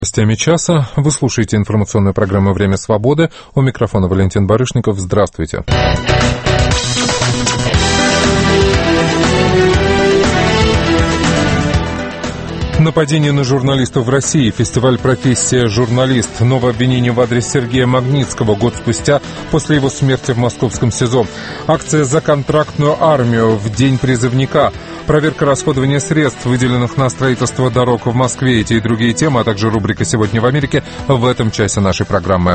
Гостями часа вы слушаете информационную программу «Время свободы». У микрофона Валентин Барышников. Здравствуйте. Нападение на журналистов в России. Фестиваль «Профессия журналист». Новое обвинение в адрес Сергея Магнитского год спустя после его смерти в московском СИЗО. Акция «За контрактную армию» в день призывника. Проверка расходования средств, выделенных на строительство дорог в Москве. Эти и другие темы, а также рубрика «Сегодня в Америке» в этом часе нашей программы.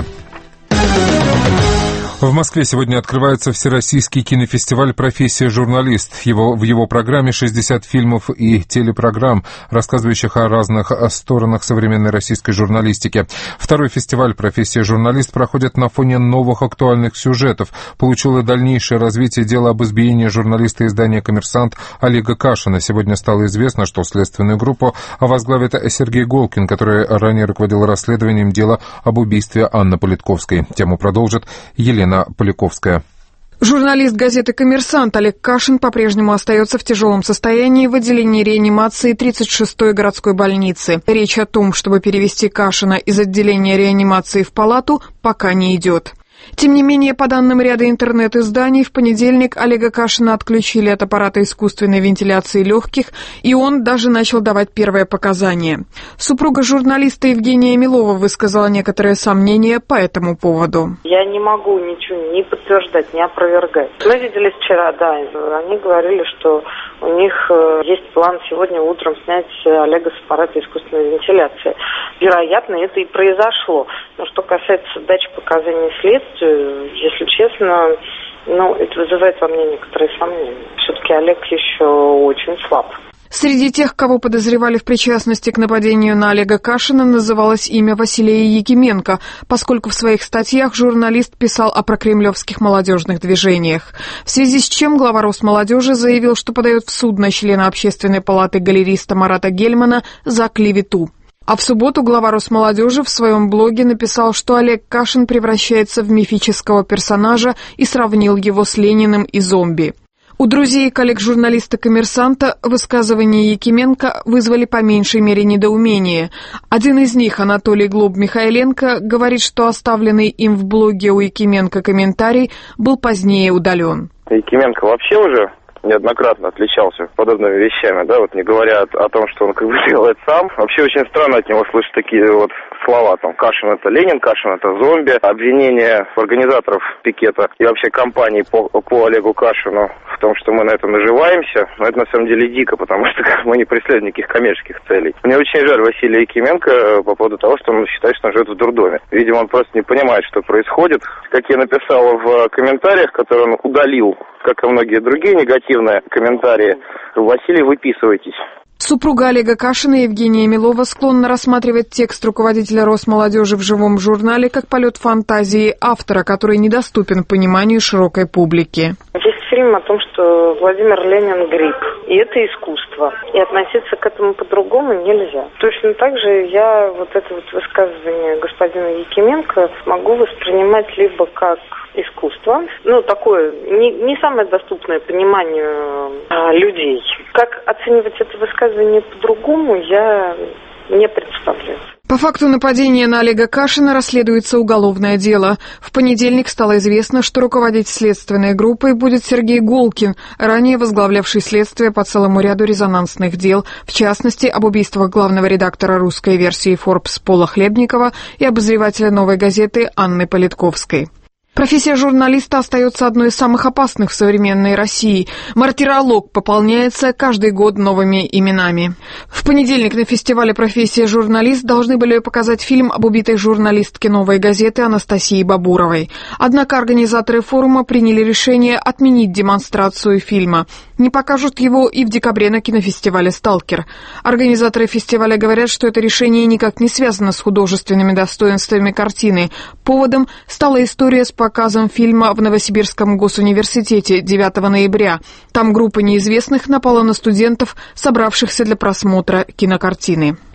В Москве сегодня открывается Всероссийский кинофестиваль «Профессия журналист». В его программе 60 фильмов и телепрограмм, рассказывающих о разных сторонах современной российской журналистики. Второй фестиваль «Профессия журналист» проходит на фоне новых актуальных сюжетов. Получило дальнейшее развитие дела об избиении журналиста издания «Коммерсант» Олега Кашина. Сегодня стало известно, что следственную группу возглавит Сергей Голкин, который ранее руководил расследованием дела об убийстве Анны Политковской. Тему продолжит Елена Поляковская. Журналист газеты «Коммерсант» Олег Кашин по-прежнему остается в тяжелом состоянии в отделении реанимации 36-й городской больницы. Речь о том, чтобы перевести Кашина из отделения реанимации в палату, пока не идет. Тем не менее, по данным ряда интернет-изданий, в понедельник Олега Кашина отключили от аппарата искусственной вентиляции легких, и он даже начал давать первые показания. Супруга журналиста Евгения Милова высказала некоторые сомнения по этому поводу. Я не могу ничего ни подтверждать, ни опровергать. Мы виделись вчера, да, они говорили, что у них есть план сегодня утром снять Олега с аппарата искусственной вентиляции. Вероятно, это и произошло. Но что касается дачи показаний следствию, если честно, это вызывает во мне некоторые сомнения. Все-таки Олег еще очень слаб. Среди тех, кого подозревали в причастности к нападению на Олега Кашина, называлось имя Василия Якименко, поскольку в своих статьях журналист писал о прокремлевских молодежных движениях. В связи с чем глава Росмолодежи заявил, что подает в суд на члена Общественной палаты галериста Марата Гельмана за клевету. А в субботу глава Росмолодежи в своем блоге написал, что Олег Кашин превращается в мифического персонажа и сравнил его с Лениным и зомби. У друзей и коллег журналиста «Коммерсанта» высказывания Якименко вызвали по меньшей мере недоумение. Один из них, Анатолий Глоб-Михайленко, говорит, что оставленный им в блоге у Якименко комментарий был позднее удален. Якименко вообще уже неоднократно отличался подобными вещами, не говоря о том, что он делает сам. Вообще очень странно от него слышать такие слова, Кашин это Ленин, Кашин это зомби, обвинения организаторов пикета и вообще кампании по Олегу Кашину в том, что мы на этом наживаемся, но это на самом деле дико, потому что мы не преследуем никаких коммерческих целей. Мне очень жаль Василия Якименко по поводу того, что он считает, что он живет в дурдоме. Видимо, он просто не понимает, что происходит. Как я написал в комментариях, которые он удалил, как и многие другие негативные комментарии, Василий, выписывайтесь. Супруга Олега Кашина Евгения Милова склонна рассматривать текст руководителя Росмолодежи в живом журнале как полет фантазии автора, который недоступен пониманию широкой публики. Есть фильм о том, что Владимир Ленин гриб, и это искусство. И относиться к этому по-другому нельзя. Точно так же я это высказывание господина Якименко могу воспринимать либо как искусство, такое не самое доступное пониманию людей. Как оценивать это высказывание по-другому, я не представляю. По факту нападения на Олега Кашина расследуется уголовное дело. В понедельник стало известно, что руководить следственной группой будет Сергей Голкин, ранее возглавлявший следствие по целому ряду резонансных дел, в частности, об убийствах главного редактора русской версии Forbes Пола Хлебникова и обозревателя «Новой газеты» Анны Политковской. Профессия журналиста остается одной из самых опасных в современной России. Мартиролог пополняется каждый год новыми именами. В понедельник на фестивале «Профессия журналист» должны были показать фильм об убитой журналистке «Новой газеты» Анастасии Бабуровой. Однако организаторы форума приняли решение отменить демонстрацию фильма. Не покажут его и в декабре на кинофестивале «Сталкер». Организаторы фестиваля говорят, что это решение никак не связано с художественными достоинствами картины. Поводом стала история с показом фильма в Новосибирском госуниверситете 9 ноября. Там группа неизвестных напала на студентов, собравшихся для просмотра кинокартины.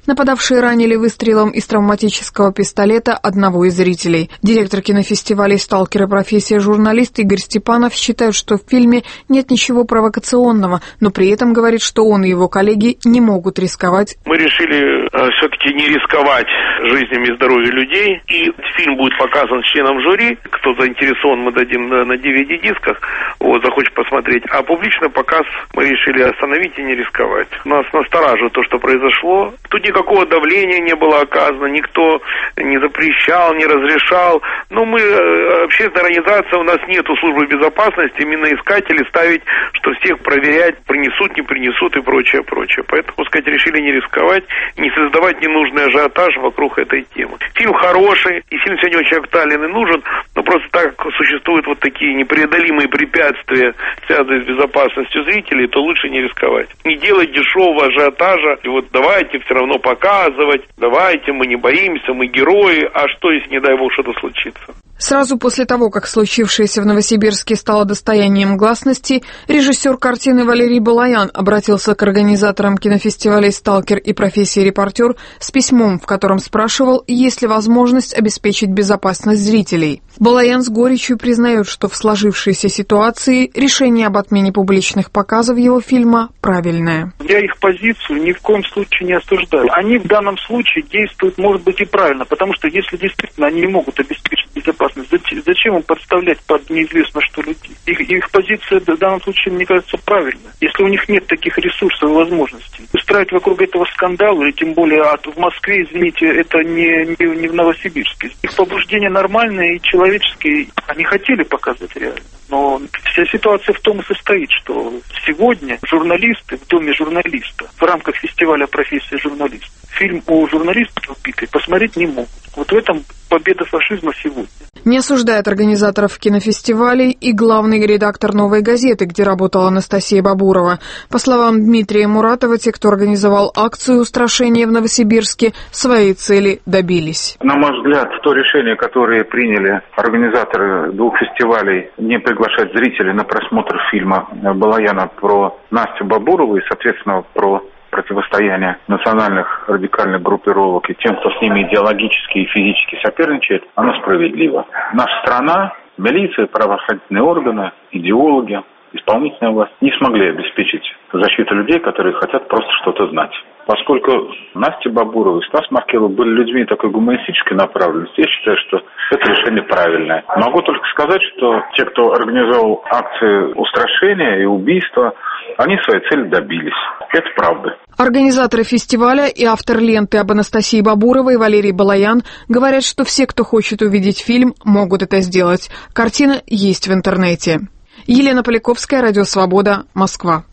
Нападавшие ранили выстрелом из травматического пистолета одного из зрителей. Директор кинофестиваля «Сталкер» и профессия журналист Игорь Степанов считают, что в фильме нет ничего провокационного, но при этом говорит, что он и его коллеги не могут рисковать. Мы решили все-таки не рисковать жизнями и здоровьем людей, и фильм будет показан членам жюри. Кто заинтересован, мы дадим на DVD-дисках, захочет посмотреть. А публичный показ мы решили остановить и не рисковать. Нас настораживает то, что произошло. Тут никакого давления не было оказано, никто не запрещал, не разрешал. Но мы, общественная организация, у нас нету службы безопасности, миноискатели ставить, что всех проверять, принесут, не принесут и прочее, прочее. Поэтому, сказать, решили не рисковать, не создавать ненужный ажиотаж вокруг этой темы. Фильм хороший, и фильм сегодня очень актуален и нужен, но просто так существуют вот такие непреодолимые препятствия, связанные с безопасностью зрителей, то лучше не рисковать. Не делать дешевого ажиотажа, и вот давайте все равно показывать, давайте, мы не боимся, мы герои, а что, если, не дай бог, что-то случится? Сразу после того, как случившееся в Новосибирске стало достоянием гласности, режиссер картины Валерий Балаян обратился к организаторам кинофестивалей «Сталкер» и профессии репортер с письмом, в котором спрашивал, есть ли возможность обеспечить безопасность зрителей. Балаян с горечью признает, что в сложившейся ситуации решение об отмене публичных показов его фильма правильное. Я их позицию ни в коем случае не осуждаю. Они в данном случае действуют, может быть, и правильно, потому что если действительно они не могут обеспечить безопасность, зачем им подставлять под неизвестно что людей? Их позиция в данном случае, мне кажется, правильная. Если у них нет таких ресурсов и возможностей. Устраивать вокруг этого скандал, или тем более в Москве, извините, это не в Новосибирске. Их побуждения нормальные и человеческие. Они хотели показать реально. Но вся ситуация в том и состоит, что сегодня журналисты в Доме журналиста в рамках фестиваля профессии журналист фильм о журналистке убитой посмотреть не могут. Вот в этом победа фашизма сегодня. Не осуждает организаторов кинофестивалей и главный редактор «Новой газеты», где работала Анастасия Бабурова. По словам Дмитрия Муратова, те, кто организовал акцию устрашения в Новосибирске, своей цели добились. На мой взгляд, то решение, которое приняли организаторы двух фестивалей, не приглашать зрителей на просмотр фильма Балаяна про Настю Бабурову и, соответственно, про противостояние национальных радикальных группировок и тем, кто с ними идеологически и физически соперничает, оно справедливо. Наша страна, милиция, правоохранительные органы, идеологи, исполнительная власть не смогли обеспечить защиту людей, которые хотят просто что-то знать. Поскольку Настя Бабурова и Стас Маркелов были людьми такой гуманистической направленности, я считаю, что это решение правильное. Могу только сказать, что те, кто организовал акции устрашения и убийства, они своей цели добились. Это правда. Организаторы фестиваля и автор ленты об Анастасии Бабуровой Валерий Балаян говорят, что все, кто хочет увидеть фильм, могут это сделать. Картина есть в интернете. Елена Поляковская, Радио Свобода, Москва.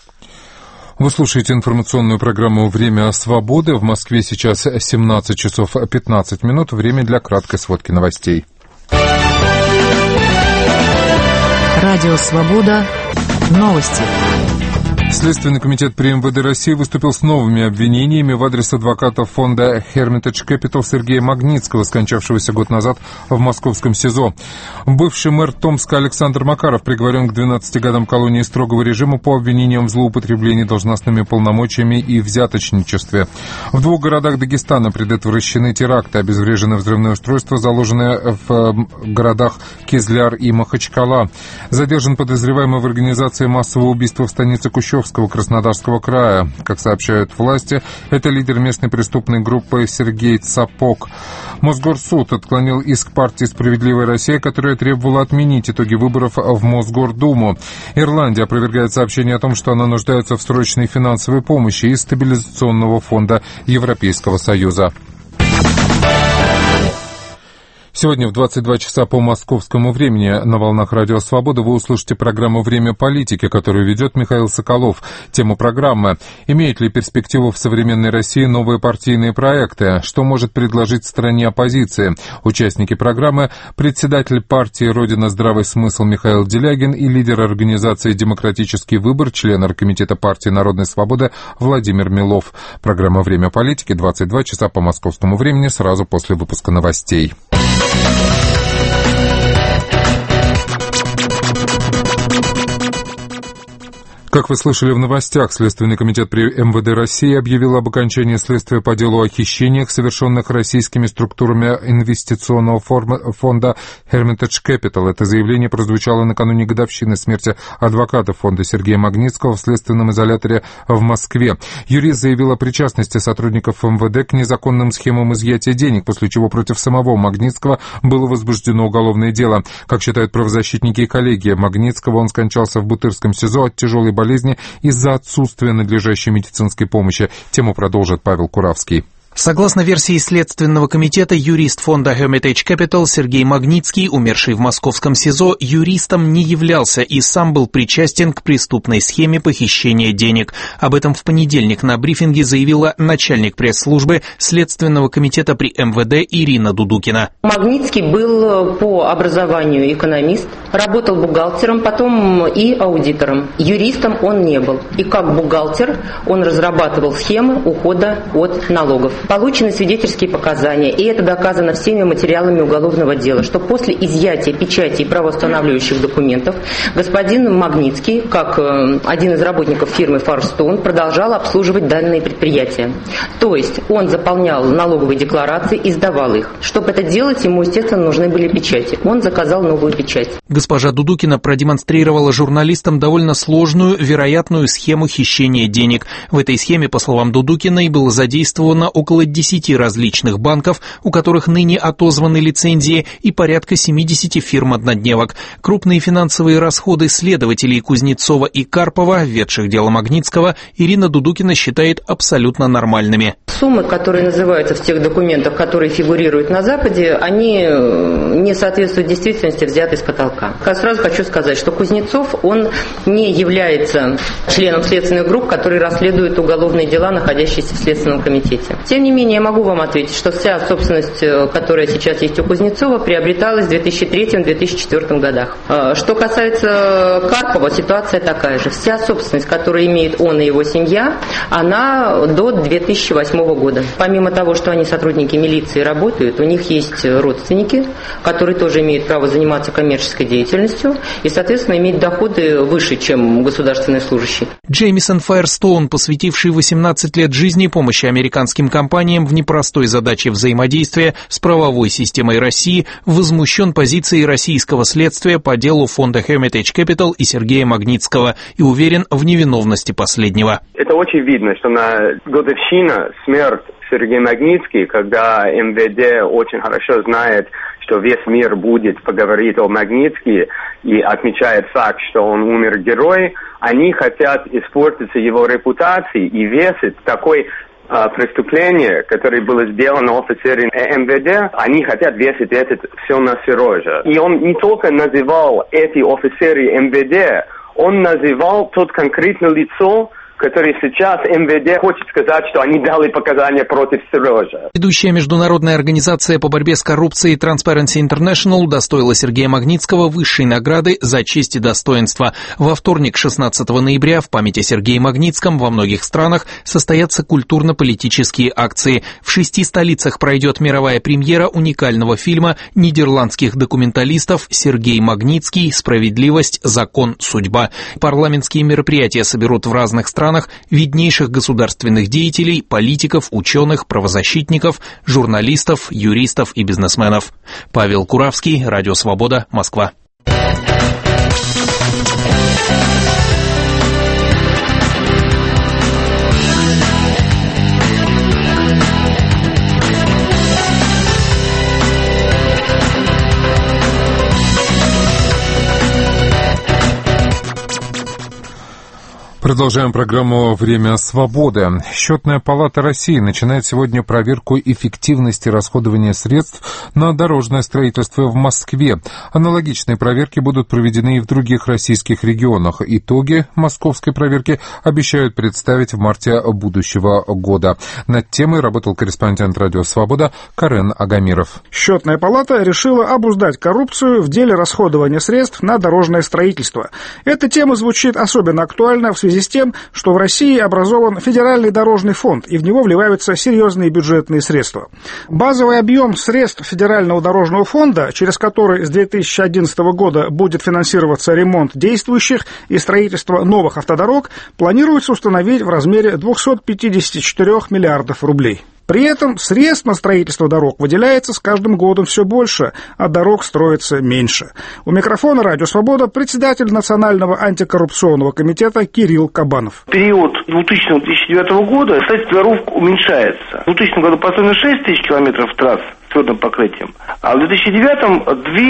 Вы слушаете информационную программу «Время свободы». В Москве сейчас 17 часов 15 минут. Время для краткой сводки новостей. Радио «Свобода». Новости. Следственный комитет при МВД России выступил с новыми обвинениями в адрес адвоката фонда Hermitage Capital Сергея Магнитского, скончавшегося год назад в московском СИЗО. Бывший мэр Томска Александр Макаров приговорен к 12 годам колонии строгого режима по обвинениям в злоупотреблении должностными полномочиями и взяточничестве. В двух городах Дагестана предотвращены теракты, обезврежены взрывные устройства, заложенные в городах Кизляр и Махачкала. Задержан подозреваемый в организации массового убийства в станице Кущевского Краснодарского края. Как сообщают власти, это лидер местной преступной группы Сергей Цапок. Мосгорсуд отклонил иск партии «Справедливая Россия», которая требовала отменить итоги выборов в Мосгордуму. Ирландия опровергает сообщение о том, что она нуждается в срочной финансовой помощи из стабилизационного фонда Европейского Союза. Сегодня в 22 часа по московскому времени на волнах Радио Свобода вы услышите программу «Время политики», которую ведет Михаил Соколов. Тема программы: имеют ли перспективу в современной России новые партийные проекты? Что может предложить стране оппозиция? Участники программы: председатель партии «Родина. Здравый смысл» Михаил Делягин и лидер организации «Демократический выбор», член оргкомитета партии «Народная свобода» Владимир Милов. Программа «Время политики», 22 часа по московскому времени, сразу после выпуска новостей. Как вы слышали в новостях, Следственный комитет при МВД России объявил об окончании следствия по делу о хищениях, совершенных российскими структурами инвестиционного фонда Hermitage Capital. Это заявление прозвучало накануне годовщины смерти адвоката фонда Сергея Магнитского в следственном изоляторе в Москве. Юрист заявил о причастности сотрудников МВД к незаконным схемам изъятия денег, после чего против самого Магнитского было возбуждено уголовное дело. Как считают правозащитники и коллеги Магнитского, он скончался в Бутырском СИЗО от тяжелой болезни из-за отсутствия надлежащей медицинской помощи. Тему продолжит Павел Куравский. Согласно версии Следственного комитета, юрист фонда Hermitage Capital Сергей Магнитский, умерший в московском СИЗО, юристом не являлся и сам был причастен к преступной схеме похищения денег. Об этом в понедельник на брифинге заявила начальник пресс-службы Следственного комитета при МВД Ирина Дудукина. Магнитский был по образованию экономист, работал бухгалтером, потом и аудитором. Юристом он не был. И как бухгалтер он разрабатывал схемы ухода от налогов. Получены свидетельские показания, и это доказано всеми материалами уголовного дела, что после изъятия печати и правоустанавливающих документов господин Магнитский, как один из работников фирмы Firestone, продолжал обслуживать данные предприятия. То есть он заполнял налоговые декларации и сдавал их. Чтобы это делать, ему, естественно, нужны были печати. Он заказал новую печать. Госпожа Дудукина продемонстрировала журналистам довольно сложную, вероятную схему хищения денег. В этой схеме, по словам Дудукиной, было задействовано около 10 различных банков, у которых ныне отозваны лицензии, и порядка 70 фирм-однодневок. Крупные финансовые расходы следователей Кузнецова и Карпова, ведших дело Магнитского, Ирина Дудукина считает абсолютно нормальными. Суммы, которые называются в тех документах, которые фигурируют на Западе, они не соответствуют действительности, взяты с потолка. Сразу хочу сказать, что Кузнецов, он не является членом следственных групп, которые расследуют уголовные дела, находящиеся в Следственном комитете. Тем не менее, я могу вам ответить, что вся собственность, которая сейчас есть у Кузнецова, приобреталась в 2003-2004 годах. Что касается Карпова, ситуация такая же. Вся собственность, которую имеет он и его семья, она до 2008 года. Помимо того, что они сотрудники милиции работают, у них есть родственники, которые тоже имеют право заниматься коммерческой деятельностью и, соответственно, иметь доходы выше, чем государственные служащие. Джеймисон Firestone, посвятивший 18 лет жизни помощи американским компаниям в непростой задаче взаимодействия с правовой системой России, возмущен позицией российского следствия по делу фонда Hermitage Capital и Сергея Магнитского и уверен в невиновности последнего. Это очень видно, что на годовщина смерти Сергея Магнитский, когда МВД очень хорошо знает, что весь мир будет поговорить о Магнитске и отмечает факт, что он умер герой, они хотят испортить его репутацию и весить такой преступление, которое было сделано офицерами МВД, они хотят весить это все на Сережа. И он не только называл эти офицеры МВД, он называл тот конкретное лицо, который сейчас МВД хочет сказать, что они дали показания против Сережа. Ведущая международная организация по борьбе с коррупцией Transparency International удостоила Сергея Магнитского высшей награды за честь и достоинство. Во вторник, 16 ноября, в память о Сергее Магнитском во многих странах состоятся культурно-политические акции. В 6 столицах пройдет мировая премьера уникального фильма нидерландских документалистов «Сергей Магнитский. Справедливость, закон, судьба». Парламентские мероприятия соберут в разных странах виднейших государственных деятелей, политиков, ученых, правозащитников, журналистов, юристов и бизнесменов. Павел Куравский, Радио Свобода, Москва. Продолжаем программу «Время свободы». Счетная палата России начинает сегодня проверку эффективности расходования средств на дорожное строительство в Москве. Аналогичные проверки будут проведены и в других российских регионах. Итоги московской проверки обещают представить в марте будущего года. Над темой работал корреспондент «Радио Свобода» Карен Агамиров. Счетная палата решила обуздать коррупцию в деле расходования средств на дорожное строительство. Эта тема звучит особенно актуально в связи связи с тем, что в России образован Федеральный дорожный фонд, и в него вливаются серьезные бюджетные средства. Базовый объем средств Федерального дорожного фонда, через который с 2011 года будет финансироваться ремонт действующих и строительство новых автодорог, планируется установить в размере 254 миллиардов рублей. При этом средств на строительство дорог выделяется с каждым годом все больше, а дорог строится меньше. У микрофона «Радио Свобода» председатель Национального антикоррупционного комитета Кирилл Кабанов. В период 2000-2009 года строительство дорог уменьшается. В 2000 году построено 6 тысяч километров трасс с твердым покрытием, а в 2009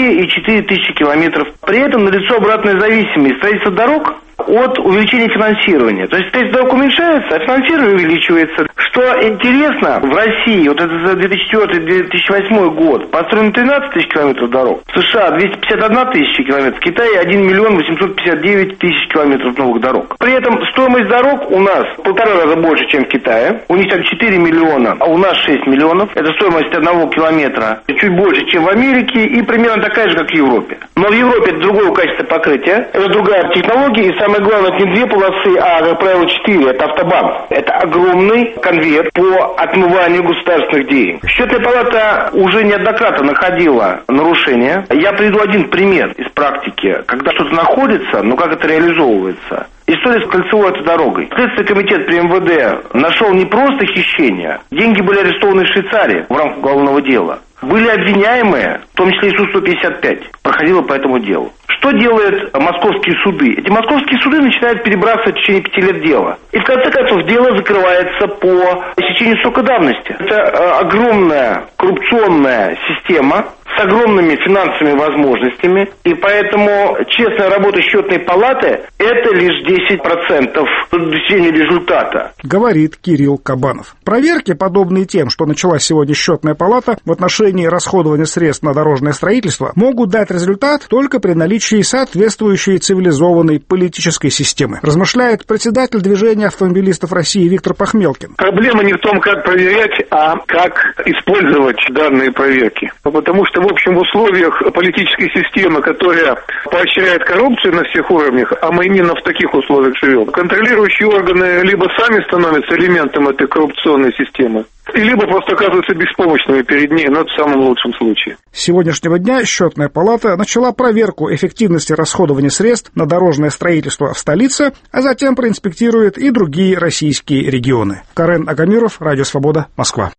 2,4 тысячи километров. При этом налицо обратная зависимость строительства дорог от увеличения финансирования. То есть строительство дорог уменьшается, а финансирование увеличивается. Что интересно, в России, вот это за 2004-2008 год, построено 13 тысяч километров дорог, в США 251 тысяча километров, в Китае 1 миллион 859 тысяч километров новых дорог. При этом стоимость дорог у нас в 1,5 раза больше, чем в Китае. У них там 4 миллиона, а у нас 6 миллионов. Это стоимость 1 километра. Чуть больше, чем в Америке, и примерно такая же, как в Европе. Но в Европе это другое качество покрытия, это другая технология, и самое главное, это не 2 полосы, а, как правило, 4. Это автобан. Это огромный конвейер по отмыванию государственных денег. Счетная палата уже неоднократно находила нарушения. Я приведу один пример из практики. Когда что-то находится, но как это реализовывается. История с кольцевой автодорогой. Следственный комитет при МВД нашел не просто хищение. Деньги были арестованы в Швейцарии в рамках уголовного дела. Были обвиняемые, в том числе и Су-155, проходило по этому делу. Что делают московские суды? Эти московские суды начинают перебрасывать в течение 5 лет дела. И в конце концов дело закрывается по истечению срока давности. Это огромная коррупционная система с огромными финансовыми возможностями. И поэтому честная работа счетной палаты – это лишь 10% достижения результата. Говорит Кирилл Кабанов. Проверки, подобные тем, что началась сегодня счетная палата в отношении расходования средств на дорожное строительство, могут дать результат только при наличии соответствующей цивилизованной политической системы, размышляет председатель движения автомобилистов России Виктор Пахмелкин. Проблема не в том, как проверять, а как использовать данные проверки. Потому что, в общем, в условиях политической системы, которая поощряет коррупцию на всех уровнях, а мы именно в таких условиях живем, контролирующие органы либо сами становятся элементом этой коррупционной системы, либо просто оказываются беспомощными перед ней, но это в самом лучшем случае. С сегодняшнего дня счетная палата начала проверку эффективности расходования средств на дорожное строительство в столице, а затем проинспектирует и другие российские регионы. Карен Агамиров, Радио Свобода, Москва.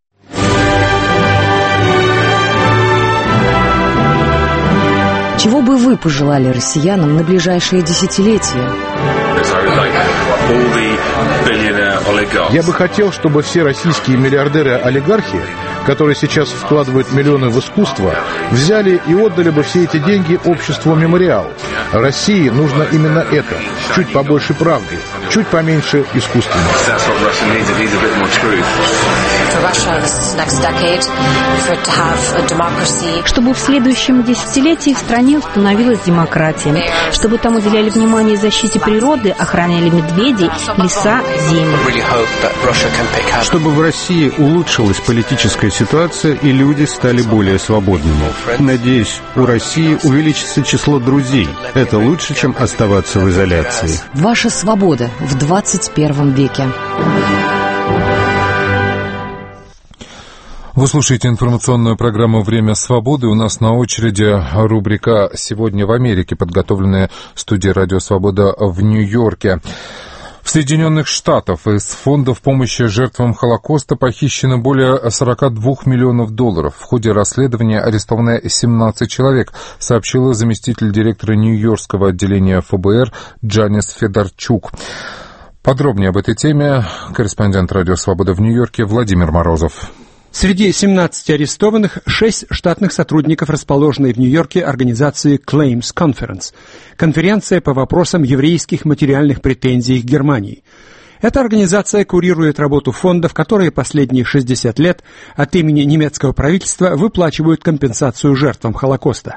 Чего бы вы пожелали россиянам на ближайшие десятилетия? Я бы хотел, чтобы все российские миллиардеры-олигархи, которые сейчас вкладывают миллионы в искусство, взяли и отдали бы все эти деньги обществу «Мемориал». России нужно именно это. Чуть побольше правды, чуть поменьше искусственности. Чтобы в следующем десятилетии в стране установилась демократия, чтобы там уделяли внимание защите природы, охраняли медведей, леса, земли. Чтобы в России улучшилась политическая ситуация и люди стали более свободными. Надеюсь, у России увеличится число друзей. Это лучше, чем оставаться в изоляции. Ваша свобода в 21 веке. Вы слушаете информационную программу «Время свободы». У нас на очереди рубрика «Сегодня в Америке», подготовленная студией «Радио Свобода» в Нью-Йорке. В Соединенных Штатах из фондов помощи жертвам Холокоста похищено более $42 миллионов. В ходе расследования арестованы 17 человек, сообщила заместитель директора Нью-Йоркского отделения ФБР Джанис Федорчук. Подробнее об этой теме корреспондент «Радио Свобода» в Нью-Йорке Владимир Морозов. Среди 17 арестованных 6 штатных сотрудников, расположенной в Нью-Йорке организации Claims Conference, конференция по вопросам еврейских материальных претензий к Германии. Эта организация курирует работу фондов, которые последние 60 лет от имени немецкого правительства выплачивают компенсацию жертвам Холокоста.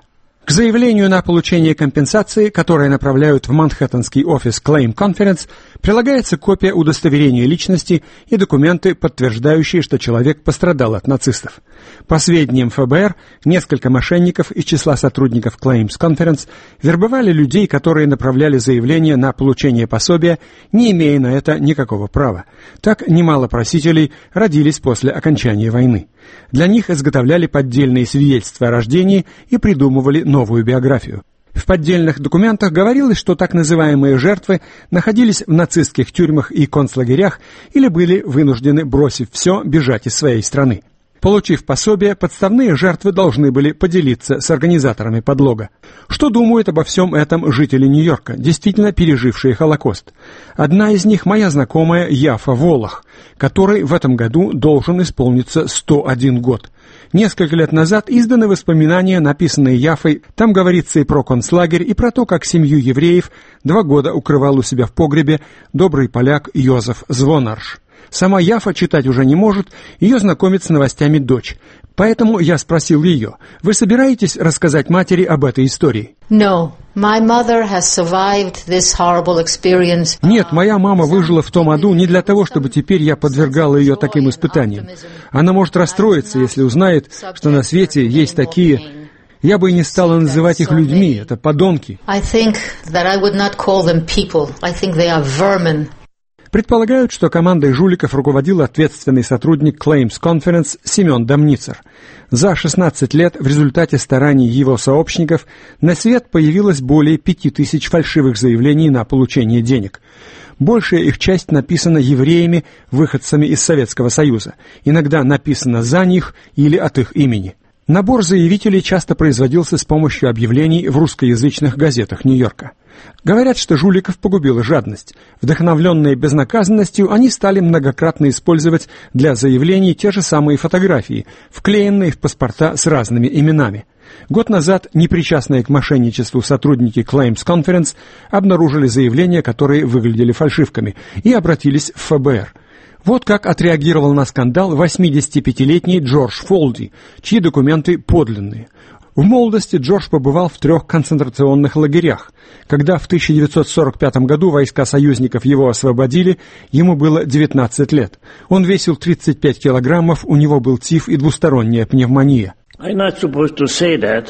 К заявлению на получение компенсации, которое направляют в манхэттенский офис Claim Conference, прилагается копия удостоверения личности и документы, подтверждающие, что человек пострадал от нацистов. По сведениям ФБР, несколько мошенников из числа сотрудников Claims Conference вербовали людей, которые направляли заявление на получение пособия, не имея на это никакого права. Так немало просителей родились после окончания войны. Для них изготовляли поддельные свидетельства о рождении и придумывали новую биографию. В поддельных документах говорилось, что так называемые жертвы находились в нацистских тюрьмах и концлагерях или были вынуждены, бросив все, бежать из своей страны. Получив пособие, подставные жертвы должны были поделиться с организаторами подлога. Что думают обо всем этом жители Нью-Йорка, действительно пережившие Холокост? Одна из них моя знакомая Яфа Волох, которой в этом году должен исполниться 101 год. Несколько лет назад изданы воспоминания, написанные Яфой. Там говорится и про концлагерь, и про то, как семью евреев 2 года укрывал у себя в погребе добрый поляк Йозеф Звонарш. Сама Яфа читать уже не может, ее знакомит с новостями дочь. Поэтому я спросил ее: вы собираетесь рассказать матери об этой истории? No. My mother has survived this horrible experience. Нет, моя мама выжила в том аду не для того, чтобы теперь я подвергала ее таким испытаниям. Она может расстроиться, если узнает, что на свете есть такие... Я бы и не стала называть их людьми, это подонки. I think that I would not call them people. I think they are vermin. Предполагают, что командой жуликов руководил ответственный сотрудник Claims Conference Семен Домницер. За 16 лет в результате стараний его сообщников на свет появилось более 5000 фальшивых заявлений на получение денег. Большая их часть написана евреями, выходцами из Советского Союза. Иногда написано за них или от их имени. Набор заявителей часто производился с помощью объявлений в русскоязычных газетах Нью-Йорка. Говорят, что жуликов погубила жадность. Вдохновленные безнаказанностью, они стали многократно использовать для заявлений те же самые фотографии, вклеенные в паспорта с разными именами. Год назад непричастные к мошенничеству сотрудники Claims Conference обнаружили заявления, которые выглядели фальшивками, и обратились в ФБР. Вот как отреагировал на скандал 85-летний Джордж Фолди, чьи документы подлинные. В молодости Джордж побывал в 3 концентрационных лагерях. Когда в 1945 году войска союзников его освободили, ему было 19 лет. Он весил 35 килограммов, у него был тиф и двусторонняя пневмония. I'm not supposed to say that.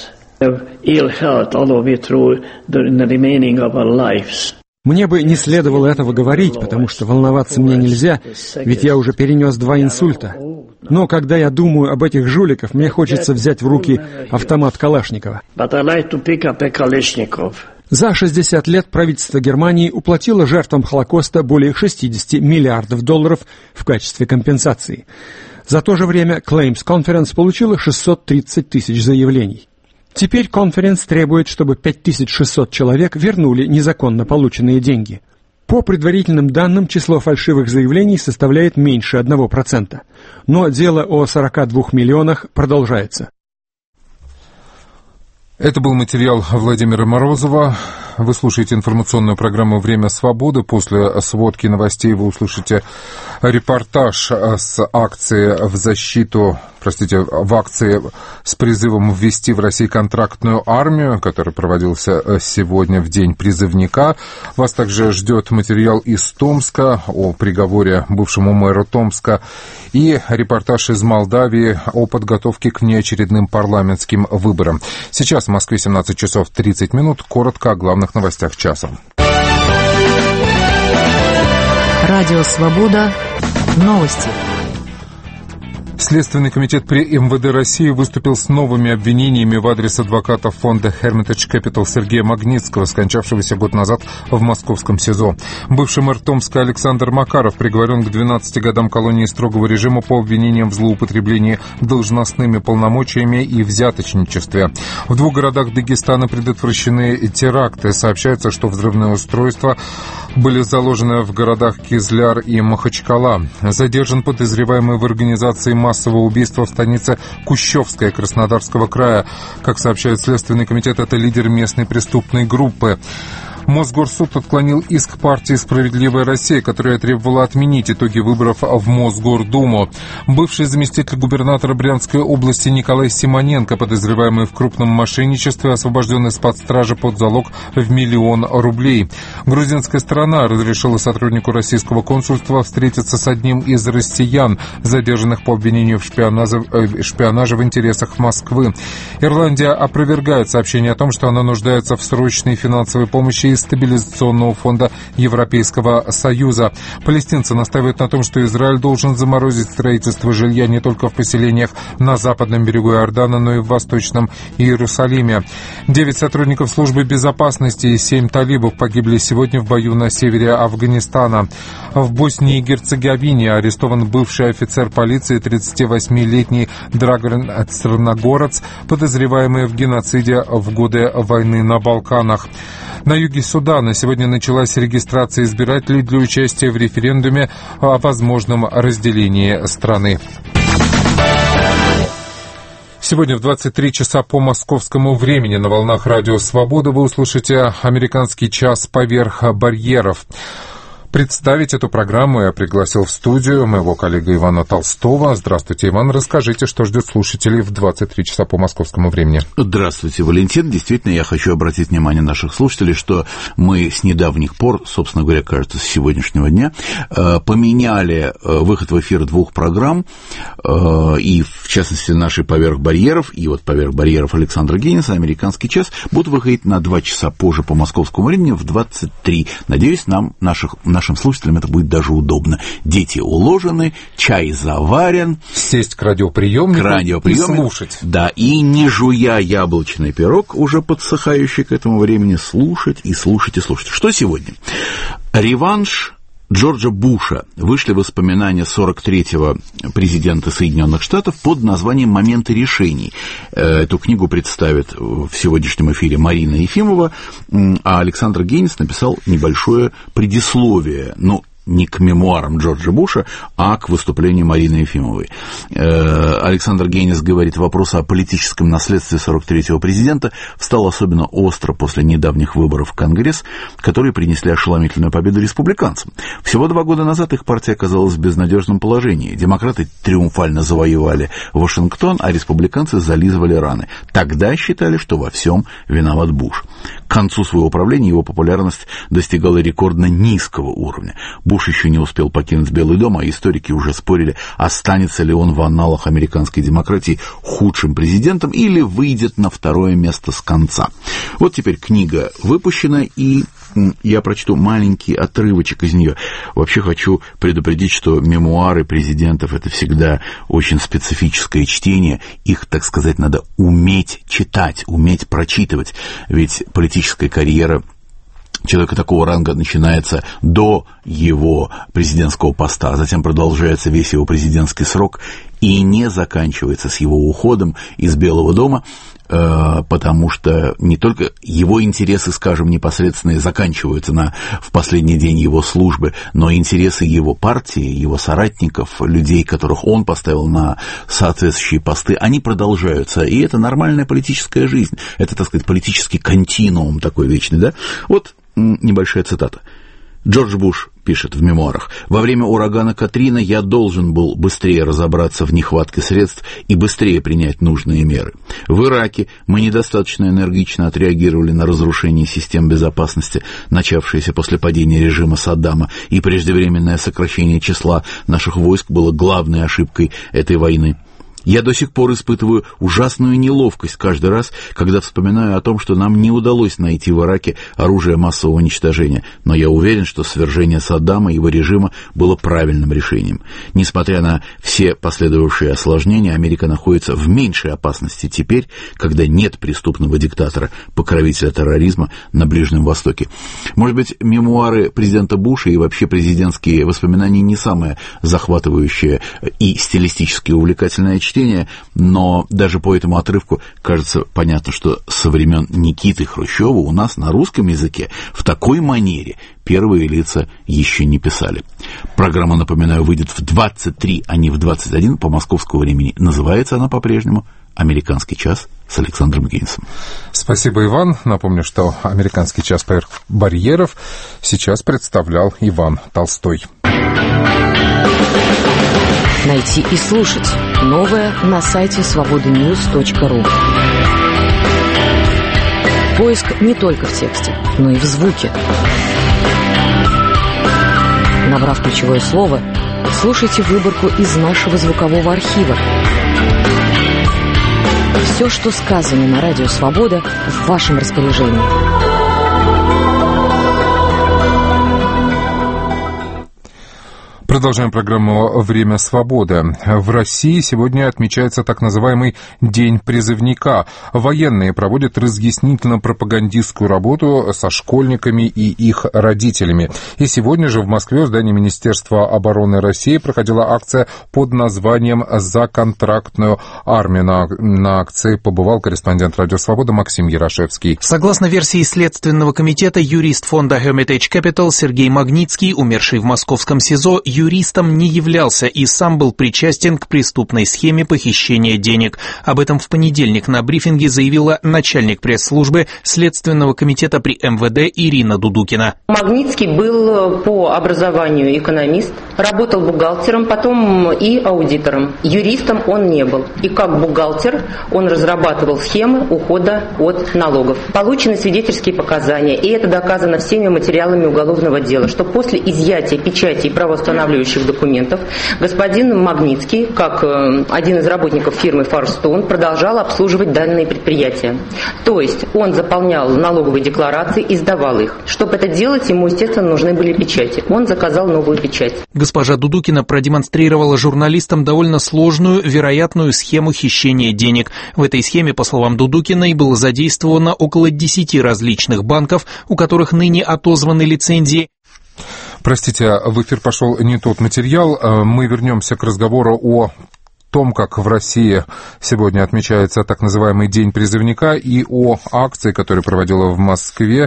Ill health all the way through the remaining of our lives. Мне бы не следовало этого говорить, потому что волноваться мне нельзя, ведь я уже перенес 2 инсульта. Но когда я думаю об этих жуликах, мне хочется взять в руки автомат Калашникова. За 60 лет правительство Германии уплатило жертвам Холокоста более 60 миллиардов долларов в качестве компенсации. За то же время Claims Conference получила 630 тысяч заявлений. Теперь конференц требует, чтобы 5600 человек вернули незаконно полученные деньги. По предварительным данным, число фальшивых заявлений составляет меньше 1%. Но дело о 42 миллионах продолжается. Это был материал Владимира Морозова. Вы слушаете информационную программу «Время свободы». После сводки новостей вы услышите репортаж с акции в акции с призывом ввести в Россию контрактную армию, который проводился сегодня в день призывника. Вас также ждет материал из Томска о приговоре бывшему мэру Томска и репортаж из Молдавии о подготовке к внеочередным парламентским выборам. Сейчас в Москве 17 часов 30 минут. Коротко о главных новостях часа. Радио «Свобода». Новости. Следственный комитет при МВД России выступил с новыми обвинениями в адрес адвоката фонда Hermitage Capital Сергея Магнитского, скончавшегося год назад в московском СИЗО. Бывший мэр Томска Александр Макаров приговорен к 12 годам колонии строгого режима по обвинениям в злоупотреблении должностными полномочиями и взяточничестве. В 2 городах Дагестана предотвращены теракты. Сообщается, что взрывные устройства были заложены в городах Кизляр и Махачкала. Задержан подозреваемый в организации массового убийства в станице Кущевская Краснодарского края. Как сообщает Следственный комитет, это лидер местной преступной группы. Мосгорсуд отклонил иск партии «Справедливая Россия», которая требовала отменить итоги выборов в Мосгордуму. Бывший заместитель губернатора Брянской области Николай Симоненко, подозреваемый в крупном мошенничестве, освобожден из-под стражи под залог в 1 миллион рублей. Грузинская сторона разрешила сотруднику российского консульства встретиться с одним из россиян, задержанных по обвинению в шпионаже в интересах Москвы. Ирландия опровергает сообщение о том, что она нуждается в срочной финансовой помощи из стабилизационного фонда Европейского Союза. Палестинцы настаивают на том, что Израиль должен заморозить строительство жилья не только в поселениях на западном берегу Иордана, но и в Восточном Иерусалиме. 9 сотрудников службы безопасности и 7 талибов погибли сегодня в бою на севере Афганистана. В Боснии и Герцеговине арестован бывший офицер полиции 38-летний Драган Церногорец, подозреваемый в геноциде в годы войны на Балканах. На юге Судана сегодня началась регистрация избирателей для участия в референдуме о возможном разделении страны. Сегодня в 23 часа по московскому времени на волнах радио «Свобода» вы услышите «Американский час поверх барьеров». Представить эту программу я пригласил в студию моего коллегу Ивана Толстого. Здравствуйте, Иван. Расскажите, что ждет слушателей в 23 часа по московскому времени. Здравствуйте, Валентин. Действительно, я хочу обратить внимание наших слушателей, что мы с недавних пор, собственно говоря, кажется, с сегодняшнего дня, поменяли выход в эфир 2 программ, и, в частности, наши «Поверх барьеров», и вот «Поверх барьеров» Александра Гейнса, «Американский час», будут выходить на 2 часа позже по московскому времени в 23. Надеюсь, нашим слушателям это будет даже удобно. Дети уложены, чай заварен. Сесть к радиоприемнику и слушать. Да, и не жуя яблочный пирог, уже подсыхающий к этому времени, слушать и слушать и слушать. Что сегодня? Реванш Джорджа Буша. Вышли воспоминания 43-го президента Соединенных Штатов под названием «Моменты решений». Эту книгу представит в сегодняшнем эфире Марина Ефимова, а Александр Гейнс написал небольшое предисловие, не к мемуарам Джорджа Буша, а к выступлению Марины Ефимовой. Александр Гейнс говорит, вопрос о политическом наследстве 43-го президента встал особенно остро после недавних выборов в Конгресс, которые принесли ошеломительную победу республиканцам. Всего 2 года назад их партия оказалась в безнадежном положении. Демократы триумфально завоевали Вашингтон, а республиканцы зализывали раны. Тогда считали, что во всем виноват Буш. К концу своего правления его популярность достигала рекордно низкого уровня. Буш еще не успел покинуть Белый дом, а историки уже спорили, останется ли он в анналах американской демократии худшим президентом или выйдет на 2-е место с конца. Вот теперь книга выпущена, и я прочту маленький отрывочек из нее. Вообще хочу предупредить, что мемуары президентов — это всегда очень специфическое чтение. Их, так сказать, надо уметь читать, уметь прочитывать. Ведь политическая карьера человека такого ранга начинается до его президентского поста, а затем продолжается весь его президентский срок и не заканчивается с его уходом из Белого дома, потому что не только его интересы, скажем, непосредственные заканчиваются в последний день его службы, но и интересы его партии, его соратников, людей, которых он поставил на соответствующие посты, они продолжаются. И это нормальная политическая жизнь. Это, так сказать, политический континуум такой вечный, да? Вот небольшая цитата. Джордж Буш пишет в мемуарах: «Во время урагана Катрина я должен был быстрее разобраться в нехватке средств и быстрее принять нужные меры. В Ираке мы недостаточно энергично отреагировали на разрушение систем безопасности, начавшееся после падения режима Саддама, и преждевременное сокращение числа наших войск было главной ошибкой этой войны. Я до сих пор испытываю ужасную неловкость каждый раз, когда вспоминаю о том, что нам не удалось найти в Ираке оружие массового уничтожения, но я уверен, что свержение Саддама и его режима было правильным решением. Несмотря на все последовавшие осложнения, Америка находится в меньшей опасности теперь, когда нет преступного диктатора, покровителя терроризма на Ближнем Востоке». Может быть, мемуары президента Буша и вообще президентские воспоминания не самое захватывающее и стилистически увлекательное чтение, но даже по этому отрывку кажется понятно, что со времен Никиты Хрущева у нас на русском языке в такой манере первые лица еще не писали. Программа, напоминаю, выйдет в 23, а не в 21 по московскому времени. Называется она по-прежнему «Американский час с Александром Гейнсом. Спасибо, Иван. Напомню, что «Американский час поверх барьеров» сейчас представлял Иван Толстой. Найти и слушать новое на сайте svabodanews.ru. Поиск не только в тексте, но и в звуке. Набрав ключевое слово, слушайте выборку из нашего звукового архива. Все, что сказано на радио «Свобода», в вашем распоряжении. Продолжаем программу «Время свободы». В России сегодня отмечается так называемый День призывника. Военные проводят разъяснительно-пропагандистскую работу со школьниками и их родителями. И сегодня же в Москве в здании Министерства обороны России проходила акция под названием «За контрактную армию». На акции побывал корреспондент «Радио Свобода» Максим Ярошевский. Согласно версии Следственного комитета, юрист фонда Hermitage Capital Сергей Магнитский, умерший в московском СИЗО, юристом не являлся и сам был причастен к преступной схеме похищения денег. Об этом в понедельник на брифинге заявила начальник пресс-службы Следственного комитета при МВД Ирина Дудукина. Магнитский был по образованию экономист, работал бухгалтером, потом и аудитором. Юристом он не был. И как бухгалтер он разрабатывал схемы ухода от налогов. Получены свидетельские показания, и это доказано всеми материалами уголовного дела, что после изъятия печати и правоустанавливающих документов господин Магнитский, как один из работников фирмы Firestone, продолжал обслуживать данные предприятия. То есть он заполнял налоговые декларации и сдавал их. Чтобы это делать, ему, естественно, нужны были печати. Он заказал новую печать. Госпожа Дудукина продемонстрировала журналистам довольно сложную, вероятную схему хищения денег. В этой схеме, по словам Дудукиной, было задействовано около 10 различных банков, у которых ныне отозваны лицензии. Простите, в эфир пошел не тот материал. Мы вернемся к разговору о том, как в России сегодня отмечается так называемый День призывника, и о акции, которая проходила в Москве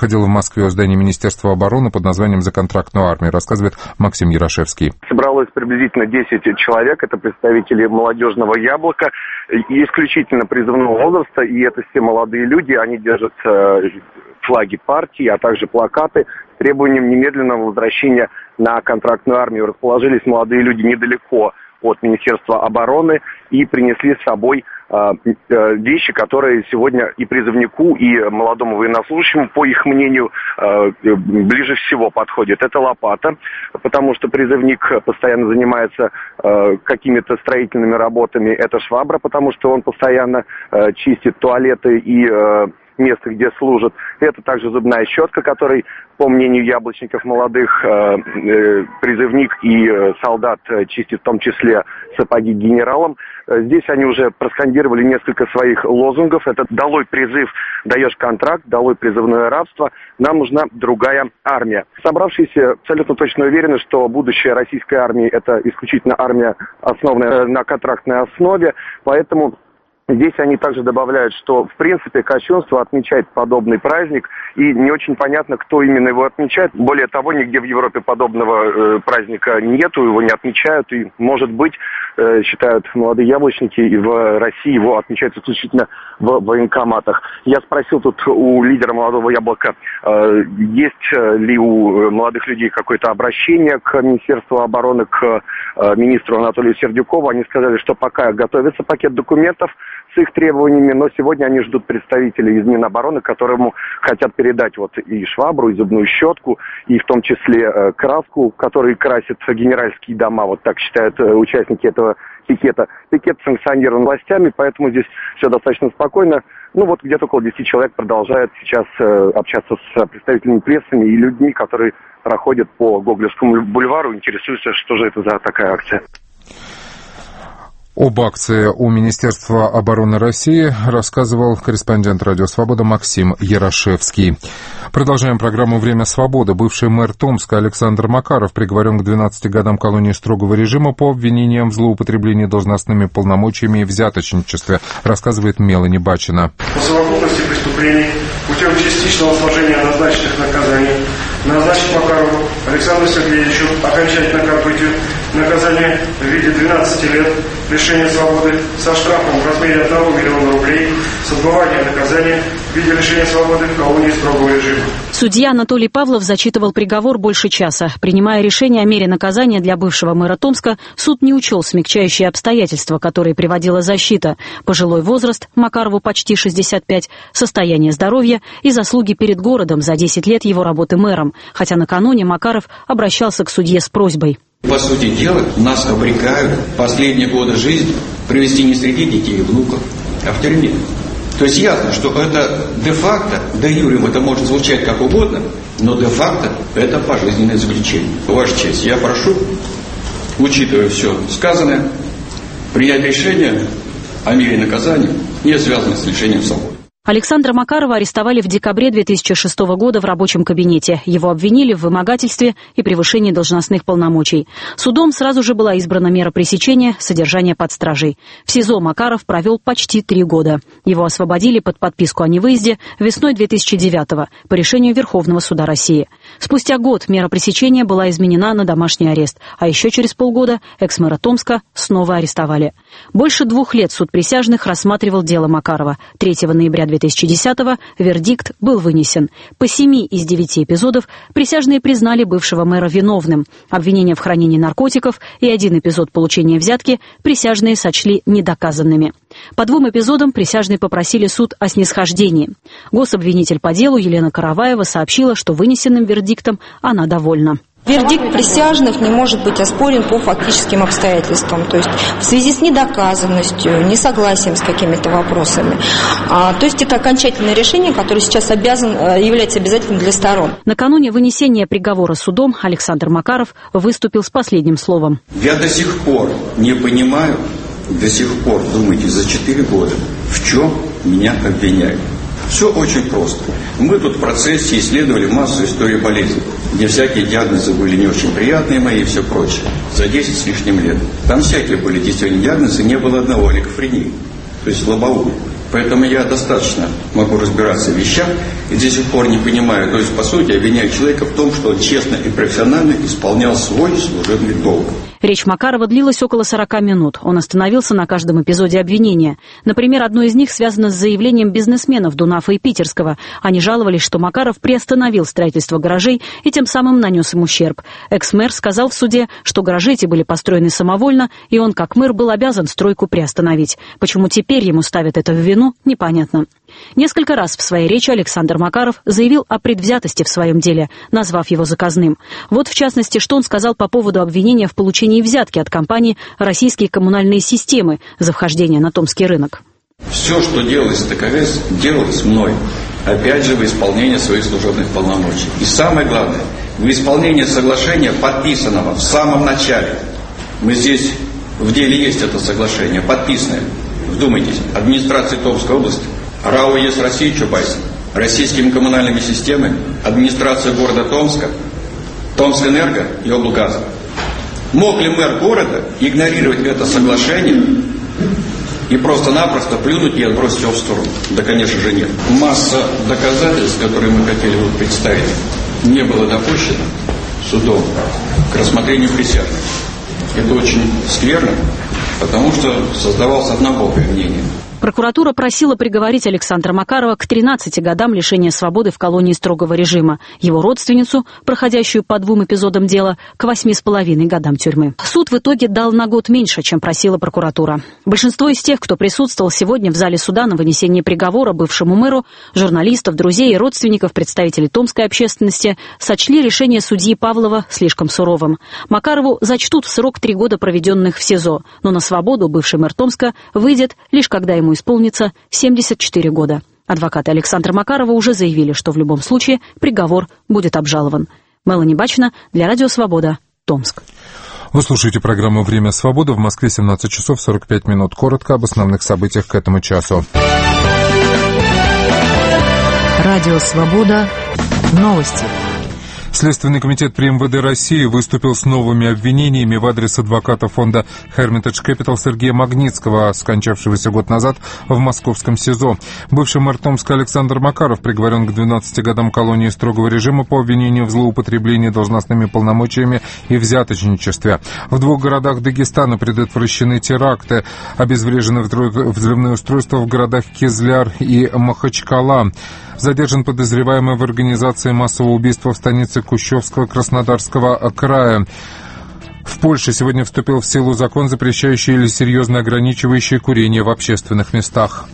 в здании Министерства обороны под названием «За контрактную армию», рассказывает Максим Ярошевский. Собралось приблизительно 10 человек, это представители молодежного яблока, исключительно призывного возраста, и это все молодые люди, они держат флаги партии, а также плакаты с требованием немедленного возвращения на контрактную армию. Расположились молодые люди недалеко от Министерства обороны и принесли с собой вещи, которые сегодня и призывнику, и молодому военнослужащему, по их мнению, ближе всего подходят. Это лопата, потому что призывник постоянно занимается какими-то строительными работами. Это швабра, потому что он постоянно чистит туалеты и место, где служат. Это также зубная щетка, которой, по мнению яблочников молодых, призывник и солдат чистит в том числе сапоги генералам. Здесь они уже проскандировали несколько своих лозунгов. Это «Долой призыв, даешь контракт», «Долой призывное рабство», «Нам нужна другая армия». Собравшиеся абсолютно точно уверены, что будущее российской армии – это исключительно армия, основанная на контрактной основе, поэтому здесь они также добавляют, что, в принципе, кощунство отмечает подобный праздник, и не очень понятно, кто именно его отмечает. Более того, нигде в Европе подобного праздника нету, его не отмечают, и, может быть, считают молодые яблочники, и в России его отмечают исключительно в военкоматах. Я спросил тут у лидера молодого яблока, есть ли у молодых людей какое-то обращение к Министерству обороны, к министру Анатолию Сердюкову. Они сказали, что пока готовится пакет документов с их требованиями, но сегодня они ждут представителей из Минобороны, которому хотят передать вот и швабру, и зубную щетку, и в том числе краску, которой красят генеральские дома, вот так считают участники этого пикета. Пикет санкционирован властями, поэтому здесь все достаточно спокойно. Ну вот где-то около 10 человек продолжают сейчас общаться с представителями прессы и людьми, которые проходят по Гоголевскому бульвару, интересуются, что же это за такая акция. Об акции у Министерства обороны России рассказывал корреспондент «Радио Свобода» Максим Ярошевский. Продолжаем программу «Время свободы». Бывший мэр Томска Александр Макаров приговорен к 12 годам колонии строгого режима по обвинениям в злоупотреблении должностными полномочиями и взяточничестве, рассказывает Мелани Бачина. По совокупности преступлений путем частичного сложения назначенных наказаний назначить Макарову Александру Сергеевичу окончательно к отбытию наказание в виде 12 лет лишения свободы со штрафом в размере 1 миллиона рублей с отбыванием наказания в виде лишения свободы в колонии строгого режима. Судья Анатолий Павлов зачитывал приговор больше часа. Принимая решение о мере наказания для бывшего мэра Томска, суд не учел смягчающие обстоятельства, которые приводила защита: пожилой возраст, Макарову почти 65, состояние здоровья и заслуги перед городом за 10 лет его работы мэром, хотя накануне Макаров обращался к судье с просьбой. По сути дела, нас обрекают последние годы жизни провести не среди детей и внуков, а в тюрьме. То есть ясно, что это де-факто, де-юрем это может звучать как угодно, но де-факто это пожизненное заключение. Ваша честь, я прошу, учитывая все сказанное, принять решение о мере наказания, не связанное с лишением свободы. Александра Макарова арестовали в декабре 2006 года в рабочем кабинете. Его обвинили в вымогательстве и превышении должностных полномочий. Судом сразу же была избрана мера пресечения — содержание под стражей. В СИЗО Макаров провел почти 3 года. Его освободили под подписку о невыезде весной 2009-го по решению Верховного суда России. Спустя год мера пресечения была изменена на домашний арест, а еще через полгода экс-мэра Томска снова арестовали. Больше 2 лет суд присяжных рассматривал дело Макарова. 3 ноября 2010-го вердикт был вынесен. По 7 из 9 эпизодов присяжные признали бывшего мэра виновным. Обвинения в хранении наркотиков и 1 эпизод получения взятки присяжные сочли недоказанными. По 2 эпизодам присяжные попросили суд о снисхождении. Гособвинитель по делу Елена Караваева сообщила, что вынесенным вердиктом она довольна. Вердикт присяжных не может быть оспорен по фактическим обстоятельствам, то есть в связи с недоказанностью, несогласием с какими-то вопросами. То есть это окончательное решение, которое сейчас является обязательным для сторон. Накануне вынесения приговора судом Александр Макаров выступил с последним словом. Я до сих пор не понимаю, думайте, за 4 года, в чем меня обвиняют. Все очень просто. Мы тут в процессе исследовали массу историй болезни, где всякие диагнозы были не очень приятные мои и все прочее. За 10 с лишним лет. Там всякие были действительно диагнозы, не было одного — олигофрении, то есть слабоумие. Поэтому я достаточно могу разбираться в вещах и до сих пор не понимаю, то есть по сути обвиняю человека в том, что он честно и профессионально исполнял свой служебный долг. Речь Макарова длилась около 40 минут. Он остановился на каждом эпизоде обвинения. Например, одно из них связано с заявлением бизнесменов Дунафа и Питерского. Они жаловались, что Макаров приостановил строительство гаражей и тем самым нанес им ущерб. Экс-мэр сказал в суде, что гаражи эти были построены самовольно, и он, как мэр, был обязан стройку приостановить. Почему теперь ему ставят это в вину, непонятно. Несколько раз в своей речи Александр Макаров заявил о предвзятости в своем деле, назвав его заказным. Вот, в частности, что он сказал по поводу обвинения в получении взятки от компании «Российские коммунальные системы» за вхождение на томский рынок. Все, что делалось в ТКВС, делалось мной. Опять же, в исполнении своих служебных полномочий. И самое главное, в исполнении соглашения, подписанного в самом начале. Мы здесь, в деле есть это соглашение, подписанное. Вдумайтесь, администрации Томской области, РАО ЕС России Чубайс, российскими коммунальными системами, администрация города Томска, Томскэнерго и облгаза. Мог ли мэр города игнорировать это соглашение и просто-напросто плюнуть и отбросить его в сторону? Да, конечно же, нет. Масса доказательств, которые мы хотели бы представить, не было допущено судом к рассмотрению присяжных. Это очень скверно, потому что создавалось однобокое мнение. Прокуратура просила приговорить Александра Макарова к 13 годам лишения свободы в колонии строгого режима, его родственницу, проходящую по 2 эпизодам дела, к 8,5 годам тюрьмы. Суд в итоге дал на год меньше, чем просила прокуратура. Большинство из тех, кто присутствовал сегодня в зале суда на вынесении приговора бывшему мэру, журналистов, друзей и родственников, представителей томской общественности, сочли решение судьи Павлова слишком суровым. Макарову зачтут в срок 3 года, проведенных в СИЗО, но на свободу бывший мэр Томска выйдет лишь когда ему исполнится 74 года. Адвокаты Александра Макарова уже заявили, что в любом случае приговор будет обжалован. Мелани Бачна для Радио Свобода, Томск. Вы слушаете программу «Время свободы». В Москве 17 часов 45 минут. Коротко об основных событиях к этому часу. Радио Свобода. Новости. Следственный комитет при МВД России выступил с новыми обвинениями в адрес адвоката фонда Hermitage Capital Сергея Магнитского, скончавшегося год назад в московском СИЗО. Бывший мэр Томска Александр Макаров приговорен к 12 годам колонии строгого режима по обвинению в злоупотреблении должностными полномочиями и взяточничестве. В 2 городах Дагестана предотвращены теракты, обезврежены взрывные устройства в городах Кизляр и Махачкала. Задержан подозреваемый в организации массового убийства в станице Кущевского Краснодарского края. В Польше сегодня вступил в силу закон, запрещающий или серьезно ограничивающий курение в общественных местах.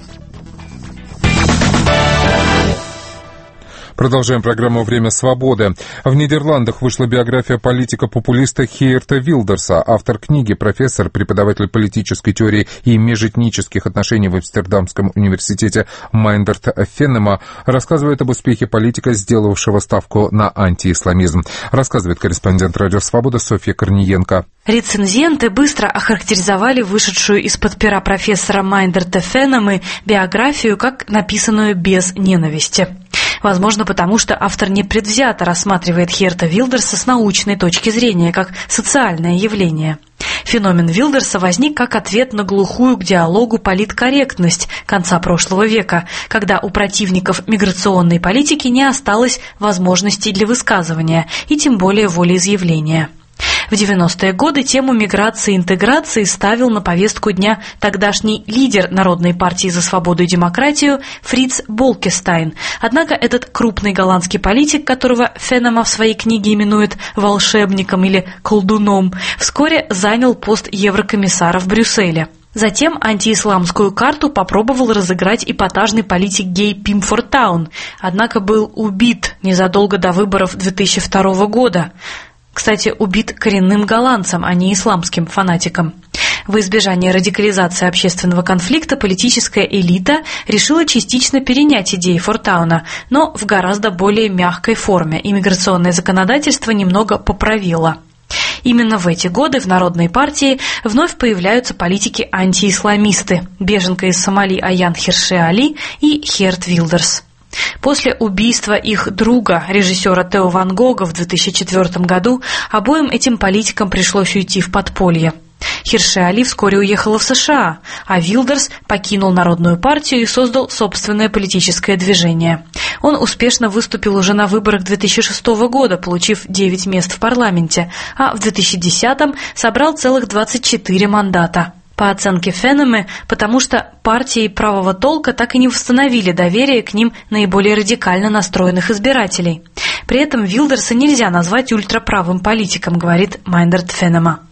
Продолжаем программу «Время свободы». В Нидерландах вышла биография политика-популиста Геерта Вилдерса. Автор книги, профессор, преподаватель политической теории и межэтнических отношений в Амстердамском университете Майндерт Феннема, рассказывает об успехе политика, сделавшего ставку на антиисламизм. Рассказывает корреспондент «Радио Свобода» Софья Корниенко. Рецензенты быстро охарактеризовали вышедшую из-под пера профессора Майндерта Феннемы биографию как написанную без ненависти. Возможно, потому что автор непредвзято рассматривает Геерта Вилдерса с научной точки зрения, как социальное явление. Феномен Вилдерса возник как ответ на глухую к диалогу политкорректность конца прошлого века, когда у противников миграционной политики не осталось возможностей для высказывания и тем более волеизъявления. В 90-е годы тему миграции и интеграции ставил на повестку дня тогдашний лидер Народной партии за свободу и демократию Фриц Болкестайн. Однако этот крупный голландский политик, которого Феннема в своей книге именует волшебником или колдуном, вскоре занял пост еврокомиссара в Брюсселе. Затем антиисламскую карту попробовал разыграть эпатажный политик Гей Пим Фортаун, однако был убит незадолго до выборов 2002 года. Кстати, убит коренным голландцем, а не исламским фанатиком. В избежание радикализации общественного конфликта политическая элита решила частично перенять идеи Фортауна, но в гораздо более мягкой форме. Иммиграционное законодательство немного поправило. Именно в эти годы в Народной партии вновь появляются политики-антиисламисты, беженка из Сомали Аян Хирше Али и Геерт Вилдерс. После убийства их друга, режиссера Тео Ван Гога в 2004 году, обоим этим политикам пришлось уйти в подполье. Хирше Али вскоре уехала в США, а Вилдерс покинул Народную партию и создал собственное политическое движение. Он успешно выступил уже на выборах 2006 года, получив 9 мест в парламенте, а в 2010-м собрал целых 24 мандата. По оценке Феннемы, потому что партии правого толка так и не восстановили доверие к ним наиболее радикально настроенных избирателей. При этом Вилдерса нельзя назвать ультраправым политиком, говорит Майндерт Феннема.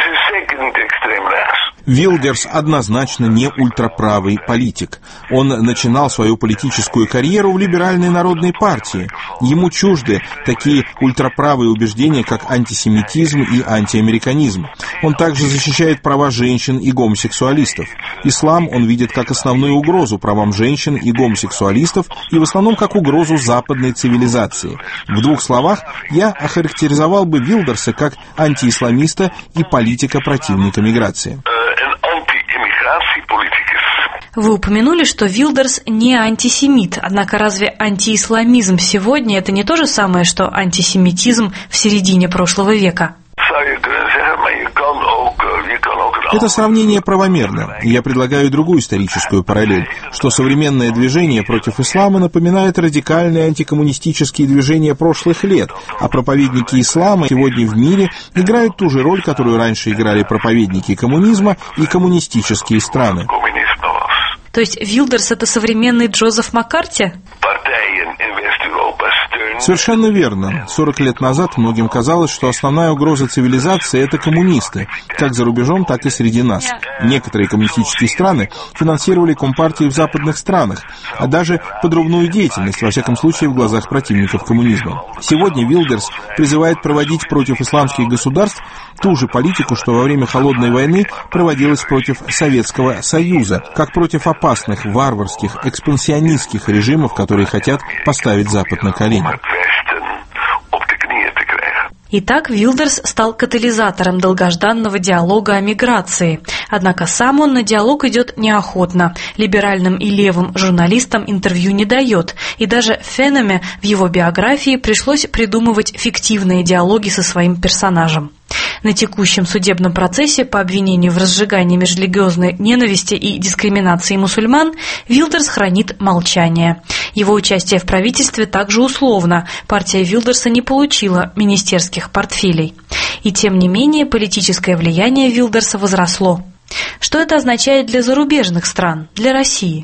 Вилдерс однозначно не ультраправый политик. Он начинал свою политическую карьеру в либеральной народной партии. Ему чужды такие ультраправые убеждения, как антисемитизм и антиамериканизм. Он также защищает права женщин и гомосексуалистов. Ислам он видит как основную угрозу правам женщин и гомосексуалистов и в основном как угрозу западной цивилизации. В 2 словах, я охарактеризовал бы Вилдерса как антиисламиста и политика-противника миграции. Вы упомянули, что Вилдерс не антисемит, однако разве антиисламизм сегодня это не то же самое, что антисемитизм в середине прошлого века? Это сравнение правомерно. Я предлагаю другую историческую параллель, что современное движение против ислама напоминает радикальные антикоммунистические движения прошлых лет, а проповедники ислама сегодня в мире играют ту же роль, которую раньше играли проповедники коммунизма и коммунистические страны. То есть Вилдерс — это современный Джозеф Маккарти? Совершенно верно. 40 лет назад многим казалось, что основная угроза цивилизации — это коммунисты, как за рубежом, так и среди нас. Некоторые коммунистические страны финансировали компартии в западных странах, а даже подрывную деятельность, во всяком случае, в глазах противников коммунизма. Сегодня Вилдерс призывает проводить против исламских государств ту же политику, что во время Холодной войны проводилась против Советского Союза, как против опасных, варварских, экспансионистских режимов, которые хотят поставить Запад на колени. Итак, Вилдерс стал катализатором долгожданного диалога о миграции. Однако сам он на диалог идет неохотно. Либеральным и левым журналистам интервью не дает. И даже Фенеме в его биографии пришлось придумывать фиктивные диалоги со своим персонажем. На текущем судебном процессе по обвинению в разжигании межрелигиозной ненависти и дискриминации мусульман Вилдерс хранит молчание. Его участие в правительстве также условно. Партия Вилдерса не получила министерских портфелей. И тем не менее политическое влияние Вилдерса возросло. Что это означает для зарубежных стран, для России?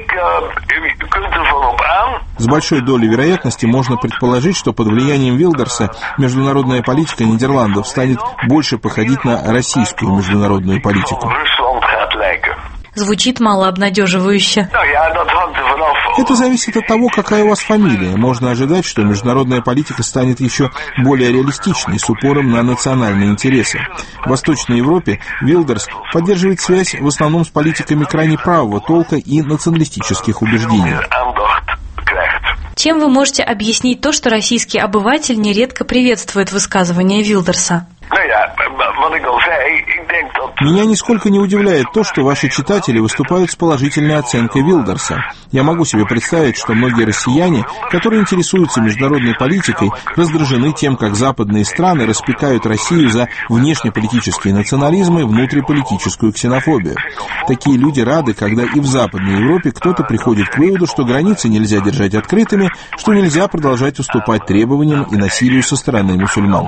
С большой долей вероятности можно предположить, что под влиянием Вилдерса международная политика Нидерландов станет больше походить на российскую международную политику. Звучит малообнадеживающе. Это зависит от того, какая у вас фамилия. Можно ожидать, что международная политика станет еще более реалистичной, с упором на национальные интересы. В Восточной Европе Вилдерс поддерживает связь в основном с политиками крайне правого толка и националистических убеждений. Чем вы можете объяснить то, что российский обыватель нередко приветствует высказывания Вилдерса? Меня нисколько не удивляет то, что ваши читатели выступают с положительной оценкой Вилдерса. Я могу себе представить, что многие россияне, которые интересуются международной политикой, раздражены тем, как западные страны распекают Россию за внешнеполитические национализмы и внутриполитическую ксенофобию. Такие люди рады, когда и в Западной Европе кто-то приходит к выводу, что границы нельзя держать открытыми, что нельзя продолжать уступать требованиям и насилию со стороны мусульман.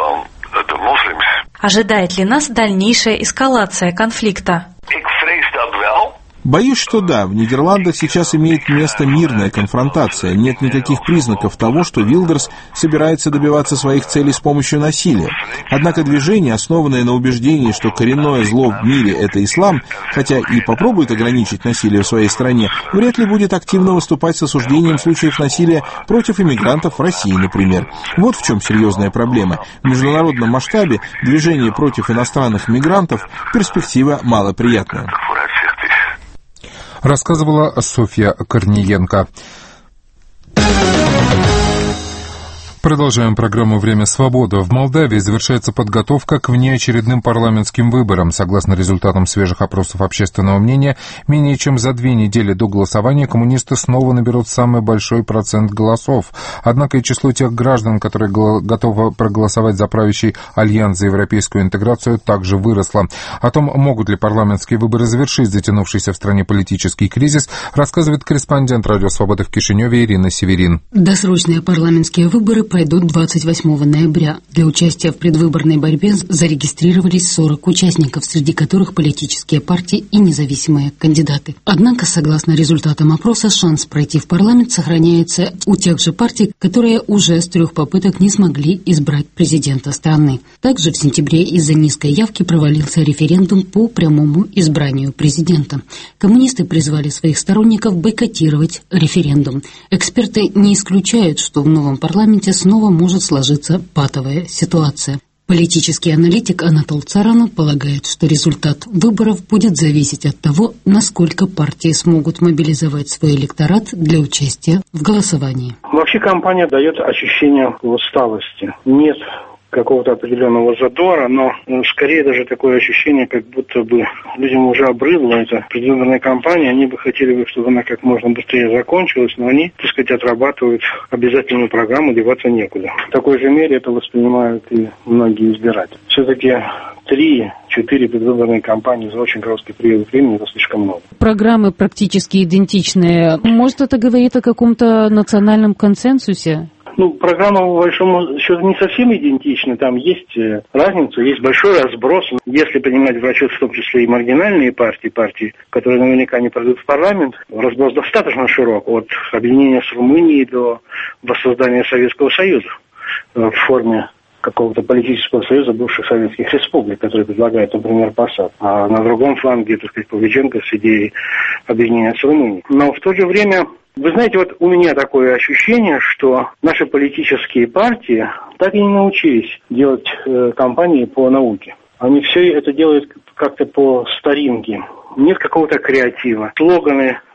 Ожидает ли нас дальнейшая эскалация конфликта? Боюсь, что да. В Нидерландах сейчас имеет место мирная конфронтация. Нет никаких признаков того, что Вилдерс собирается добиваться своих целей с помощью насилия. Однако движение, основанное на убеждении, что коренное зло в мире – это ислам, хотя и попробует ограничить насилие в своей стране, вряд ли будет активно выступать с осуждением случаев насилия против иммигрантов в России, например. Вот в чем серьезная проблема. В международном масштабе движение против иностранных мигрантов перспектива малоприятная. Рассказывала Софья Корниенко. Продолжаем программу «Время свободы». В Молдавии завершается подготовка к внеочередным парламентским выборам. Согласно результатам свежих опросов общественного мнения, менее чем за 2 недели до голосования коммунисты снова наберут самый большой процент голосов. Однако и число тех граждан, которые готовы проголосовать за правящий Альянс за европейскую интеграцию, также выросло. О том, могут ли парламентские выборы завершить затянувшийся в стране политический кризис, рассказывает корреспондент «Радио Свобода» в Кишиневе Ирина Северин. Досрочные парламентские выборы пройдут 28 ноября. Для участия в предвыборной борьбе зарегистрировались 40 участников, среди которых политические партии и независимые кандидаты. Однако, согласно результатам опроса, шанс пройти в парламент сохраняется у тех же партий, которые уже с 3 попыток не смогли избрать президента страны. Также в сентябре из-за низкой явки провалился референдум по прямому избранию президента. Коммунисты призвали своих сторонников бойкотировать референдум. Эксперты не исключают, что в новом парламенте снова может сложиться патовая ситуация. Политический аналитик Анатол Царанов полагает, что результат выборов будет зависеть от того, насколько партии смогут мобилизовать свой электорат для участия в голосовании. Вообще кампания дает ощущение усталости. Нет какого-то определенного задора, но скорее даже такое ощущение, как будто бы людям уже обрыдла эта предвыборная кампания, они бы хотели, чтобы она как можно быстрее закончилась, но они, так сказать, отрабатывают обязательную программу, деваться некуда. В такой же мере это воспринимают и многие избиратели. Все-таки 3-4 предвыборные кампании за очень короткий период времени – это слишком много. Программы практически идентичные. Может, это говорит о каком-то национальном консенсусе? Программа, по большому счету, не совсем идентична. Там есть разница, есть большой разброс. Если принимать в расчет в том числе и маргинальные партии, которые наверняка не пройдут в парламент, разброс достаточно широк. От объединения с Румынией до воссоздания Советского Союза в форме какого-то политического союза бывших советских республик, который предлагает, например, Посад. А на другом фланге, так сказать, Павличенко с идеей объединения с Румынией. Но в то же время, вы знаете, вот у меня такое ощущение, что наши политические партии так и не научились делать кампании по науке. Они все это делают как-то по старинке. Нет какого-то креатива. Слоганы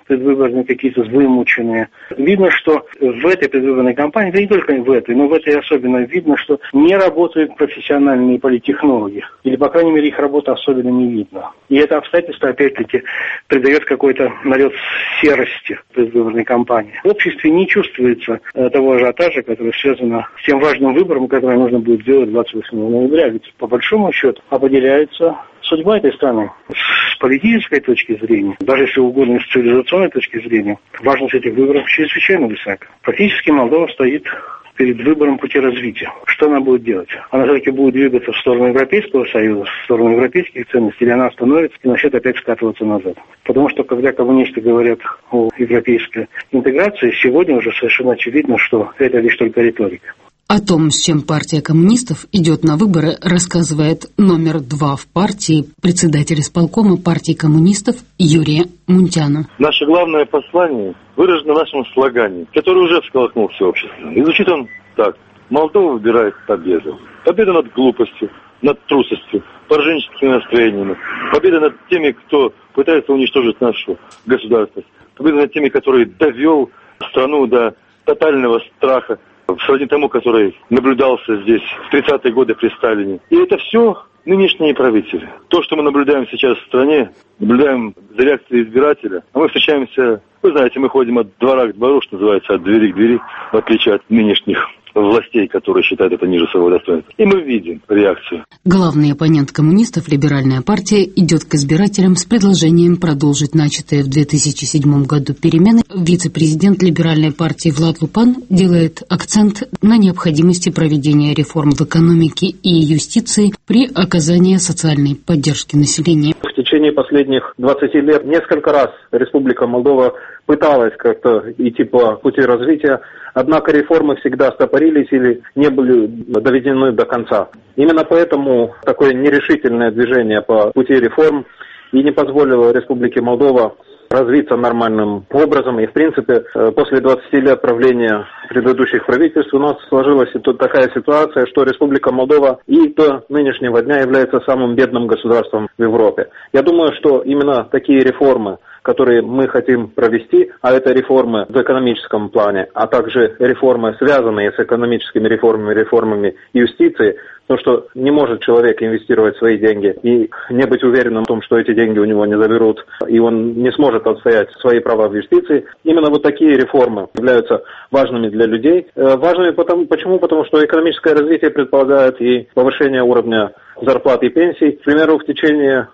предвыборные какие-то вымученные. Видно, что в этой предвыборной кампании, да не только в этой, но в этой особенно видно, что не работают профессиональные политтехнологи. Или, по крайней мере, их работа особенно не видно. И это обстоятельство, опять-таки, придает какой-то налет серости предвыборной кампании. В обществе не чувствуется того ажиотажа, который связан с тем важным выбором, который нужно будет сделать 28 ноября. Ведь, по большому счету, определяется судьба этой страны. С политической точки зрения, даже если угодно с цивилизационной точки зрения, важность этих выборов чрезвычайно высока. Практически Молдова стоит перед выбором пути развития. Что она будет делать? Она все-таки будет двигаться в сторону Европейского Союза, в сторону европейских ценностей, или она остановится и начнет опять скатываться назад? Потому что, когда коммунисты говорят о европейской интеграции, сегодня уже совершенно очевидно, что это лишь только риторика. О том, с чем партия коммунистов идет на выборы, рассказывает номер 2 в партии председатель исполкома партии коммунистов Юрия Мунтяна. Наше главное послание выражено в нашем слогане, который уже всколыхнул все общество. И звучит он так. Молдова выбирает победу. Победа над глупостью, над трусостью, пораженческими настроениями. Победа над теми, кто пытается уничтожить нашу государственность. Победа над теми, который довел страну до тотального страха, сродни тому, который наблюдался здесь в 30-е годы при Сталине. И это все нынешние правители. То, что мы наблюдаем сейчас в стране, наблюдаем за реакцией избирателя, а мы встречаемся, вы знаете, мы ходим от двора к двору, что называется, от двери к двери, в отличие от нынешних властей, которые считают это ниже своего достоинства. И мы видим реакцию. Главный оппонент коммунистов, Либеральная партия, идет к избирателям с предложением продолжить начатые в 2007 году перемены. Вице-президент Либеральной партии Влад Лупан делает акцент на необходимости проведения реформ в экономике и юстиции при оказании социальной поддержки населения. В течение последних 20 лет несколько раз Республика Молдова пыталась как-то идти по пути развития, однако реформы всегда стопорились или не были доведены до конца. Именно поэтому такое нерешительное движение по пути реформ и не позволило Республике Молдова развиться нормальным образом. И, в принципе, после 20 лет правления предыдущих правительств у нас сложилась тут такая ситуация, что Республика Молдова и до нынешнего дня является самым бедным государством в Европе. Я думаю, что именно такие реформы, которые мы хотим провести, а это реформы в экономическом плане, а также реформы, связанные с экономическими реформами юстиции, то, что не может человек инвестировать свои деньги и не быть уверенным в том, что эти деньги у него не заберут, и он не сможет отстоять свои права в юстиции. Именно вот такие реформы являются важными для людей. Важными почему? Потому что экономическое развитие предполагает и повышение уровня зарплат и пенсий. К примеру, в течение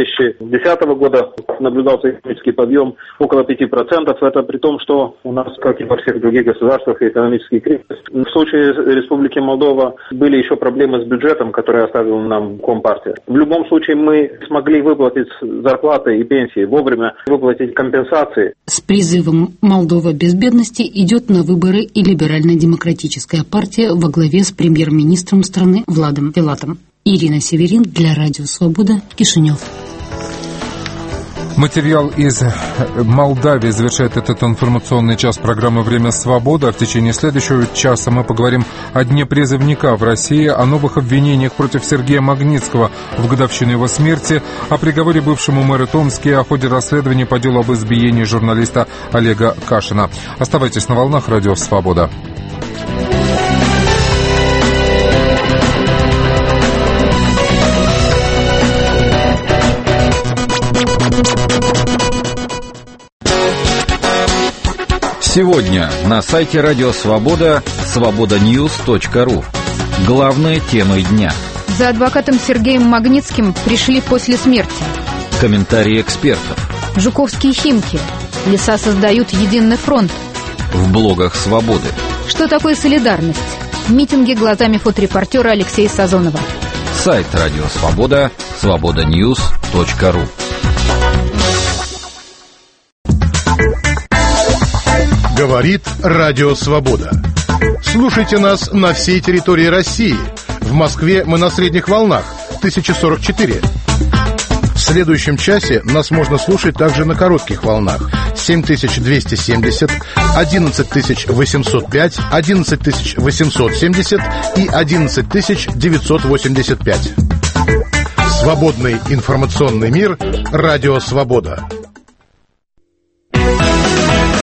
2010 года наблюдался экономический подъем около 5%. Это при том, что у нас, как и во всех других государствах, экономический кризис. В случае Республики Молдова были еще проблемы с бюджетом, который оставил нам Компартия. В любом случае мы смогли выплатить зарплаты и пенсии вовремя, выплатить компенсации. С призывом «Молдова без бедности» идет на выборы и Либерально-демократическая партия во главе с премьер-министром страны Владом Филатом. Ирина Северин для Радио Свобода, Кишинев. Материал из Молдавии завершает этот информационный час программы «Время свободы». А в течение следующего часа мы поговорим о Дне призывника в России, о новых обвинениях против Сергея Магнитского в годовщину его смерти, о приговоре бывшему мэру Томска и о ходе расследования по делу об избиении журналиста Олега Кашина. Оставайтесь на волнах «Радио Свобода». Сегодня на сайте Радио Свобода свободаньюз.ру. Главные темы дня. За адвокатом Сергеем Магнитским пришли после смерти. Комментарии экспертов. Жуковские Химки. Леса создают единый фронт. В блогах Свободы. Что такое солидарность? Митинги глазами фоторепортера Алексея Сазонова. Сайт Радио Свобода свободаньюз.ру. Говорит Радио Свобода. Слушайте нас на всей территории России. В Москве мы на средних волнах 1044. В следующем часе нас можно слушать также на коротких волнах 7270, 11805, 11870 и 11985. Свободный информационный мир. Радио Свобода.